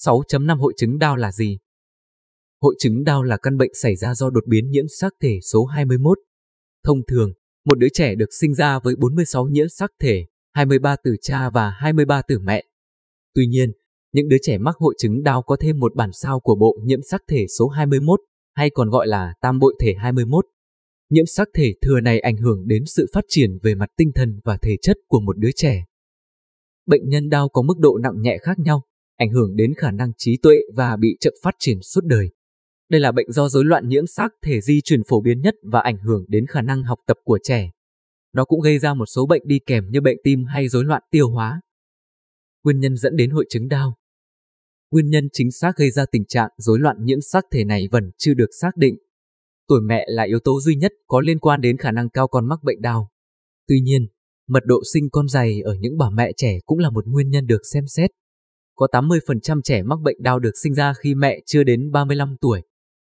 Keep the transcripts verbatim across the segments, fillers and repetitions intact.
sáu chấm năm Hội chứng Down là gì? Hội chứng Down là căn bệnh xảy ra do đột biến nhiễm xác thể số hai mươi mốt. Thông thường, một đứa trẻ được sinh ra với bốn mươi sáu nhiễm xác thể, hai mươi ba từ cha và hai mươi ba từ mẹ. Tuy nhiên, những đứa trẻ mắc hội chứng Down có thêm một bản sao của bộ nhiễm xác thể số hai mươi mốt, hay còn gọi là tam bội thể hai mươi mốt. Nhiễm xác thể thừa này ảnh hưởng đến sự phát triển về mặt tinh thần và thể chất của một đứa trẻ. Bệnh nhân Down có mức độ nặng nhẹ khác nhau, ảnh hưởng đến khả năng trí tuệ và bị chậm phát triển suốt đời. Đây là bệnh do rối loạn nhiễm xác thể di truyền phổ biến nhất và ảnh hưởng đến khả năng học tập của trẻ. Nó cũng gây ra một số bệnh đi kèm như bệnh tim hay rối loạn tiêu hóa. Nguyên nhân dẫn đến hội chứng Down. Nguyên nhân chính xác gây ra tình trạng rối loạn nhiễm xác thể này vẫn chưa được xác định. Tuổi mẹ là yếu tố duy nhất có liên quan đến khả năng cao con mắc bệnh Down. Tuy nhiên, mật độ sinh con dày ở những bà mẹ trẻ cũng là một nguyên nhân được xem xét. Có tám mươi phần trăm trẻ mắc bệnh Down được sinh ra khi mẹ chưa đến ba mươi lăm tuổi.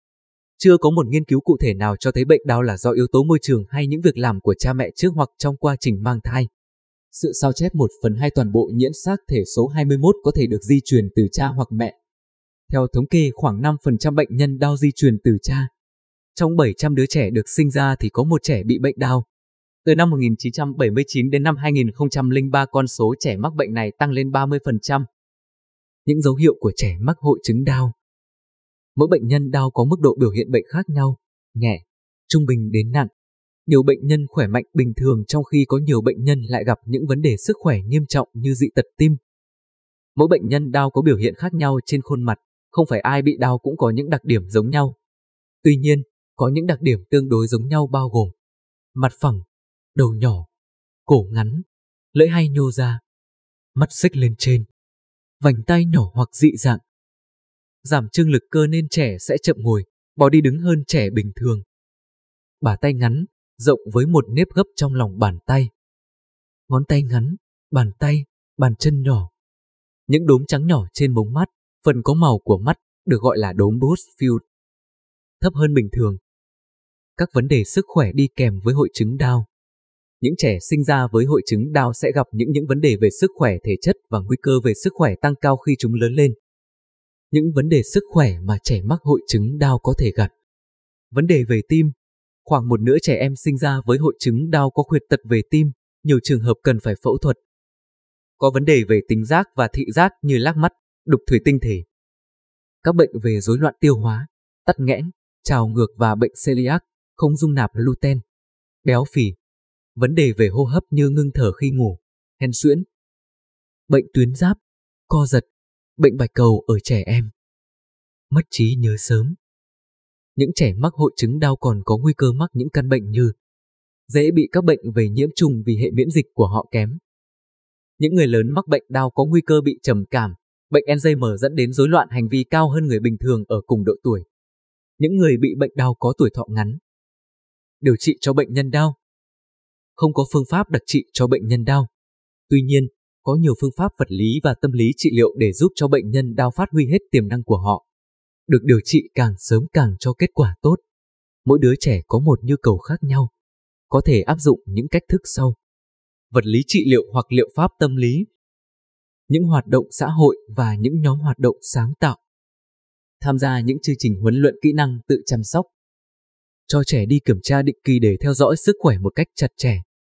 Chưa có một nghiên cứu cụ thể nào cho thấy bệnh Down là do yếu tố môi trường hay những việc làm của cha mẹ trước hoặc trong quá trình mang thai. Sự sao chép một phần hai toàn bộ nhiễm xác thể số hai mươi mốt có thể được di truyền từ cha hoặc mẹ. Theo thống kê, khoảng năm phần trăm bệnh nhân Down di truyền từ cha. Trong bảy trăm đứa trẻ được sinh ra thì có một trẻ bị bệnh Down. Từ năm một nghìn chín trăm bảy mươi chín đến năm hai nghìn không trăm lẻ ba, con số trẻ mắc bệnh này tăng lên ba mươi phần trăm. Những dấu hiệu của trẻ mắc hội chứng Down. Mỗi bệnh nhân Down có mức độ biểu hiện bệnh khác nhau, nhẹ, trung bình đến nặng. Nhiều bệnh nhân khỏe mạnh bình thường trong khi có nhiều bệnh nhân lại gặp những vấn đề sức khỏe nghiêm trọng như dị tật tim. Mỗi bệnh nhân Down có biểu hiện khác nhau trên khuôn mặt, không phải ai bị Down cũng có những đặc điểm giống nhau. Tuy nhiên, có những đặc điểm tương đối giống nhau bao gồm mặt phẳng, đầu nhỏ, cổ ngắn, lưỡi hay nhô ra, mắt xếch lên trên, vành tai nhỏ hoặc dị dạng. Giảm trương lực cơ nên trẻ sẽ chậm ngồi, bò đi đứng hơn trẻ bình thường. Bả tay ngắn, rộng với một nếp gấp trong lòng bàn tay. Ngón tay ngắn, bàn tay, bàn chân nhỏ. Những đốm trắng nhỏ trên mống mắt, phần có màu của mắt, được gọi là đốm Bushfield. Thấp hơn bình thường. Các vấn đề sức khỏe đi kèm với hội chứng Down. Những trẻ sinh ra với hội chứng Down sẽ gặp những những vấn đề về sức khỏe thể chất và nguy cơ về sức khỏe tăng cao khi chúng lớn lên. Những vấn đề sức khỏe mà trẻ mắc hội chứng Down có thể gặp. Vấn đề về tim. Khoảng một nửa trẻ em sinh ra với hội chứng Down có khuyết tật về tim, nhiều trường hợp cần phải phẫu thuật. Có vấn đề về tính giác và thị giác như lác mắt, đục thủy tinh thể. Các bệnh về rối loạn tiêu hóa, tắc nghẽn, trào ngược và bệnh celiac, không dung nạp gluten, béo phì. Vấn đề về hô hấp như ngưng thở khi ngủ, hen suyễn. Bệnh tuyến giáp, co giật, bệnh bạch cầu ở trẻ em. Mất trí nhớ sớm. Những trẻ mắc hội chứng Down còn có nguy cơ mắc những căn bệnh như dễ bị các bệnh về nhiễm trùng vì hệ miễn dịch của họ kém. Những người lớn mắc bệnh Down có nguy cơ bị trầm cảm, bệnh Alzheimer dẫn đến rối loạn hành vi cao hơn người bình thường ở cùng độ tuổi. Những người bị bệnh Down có tuổi thọ ngắn. Điều trị cho bệnh nhân Down. Không có phương pháp đặc trị cho bệnh nhân Down. Tuy nhiên, có nhiều phương pháp vật lý và tâm lý trị liệu để giúp cho bệnh nhân Down phát huy hết tiềm năng của họ. Được điều trị càng sớm càng cho kết quả tốt. Mỗi đứa trẻ có một nhu cầu khác nhau. Có thể áp dụng những cách thức sau. Vật lý trị liệu hoặc liệu pháp tâm lý. Những hoạt động xã hội và những nhóm hoạt động sáng tạo. Tham gia những chương trình huấn luyện kỹ năng tự chăm sóc. Cho trẻ đi kiểm tra định kỳ để theo dõi sức khỏe một cách chặt chẽ.